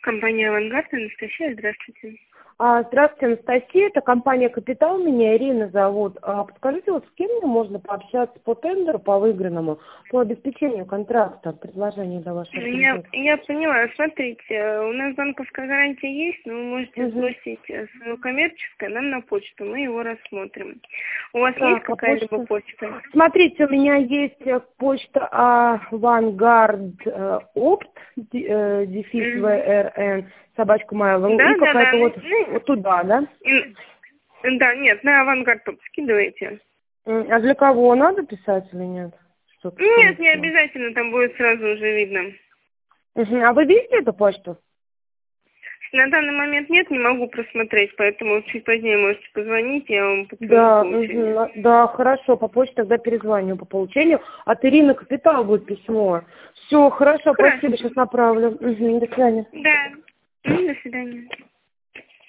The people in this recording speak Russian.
Компания «Авангард», Анастасия, здравствуйте. Здравствуйте, Анастасия. Это компания «Капитал». Меня Ирина зовут. Подскажите, вот с кем мне можно пообщаться по тендеру, по выигранному, по обеспечению контракта, предложение для вашей организации? Я поняла. Смотрите, у нас банковская гарантия есть, но вы можете сбросить свое коммерческое нам на почту, мы его рассмотрим. У вас есть какая-либо почта? Смотрите, у меня есть почта «Авангард Опт», дефис ВРН, собачка моя, и какая-то вот туда, да? Да, нет, на «Авангард» скидывайте. А для кого надо писать или нет? Нет, не обязательно, там будет сразу уже видно. А вы видите эту почту? На данный момент нет, не могу просмотреть, поэтому чуть позднее можете позвонить, я вам подскажу получение. Да, хорошо, по почте тогда перезвоню по получению. От Ирины «Капитал» будет письмо. Все, хорошо, спасибо, сейчас направлю. До свидания. Да, до свидания.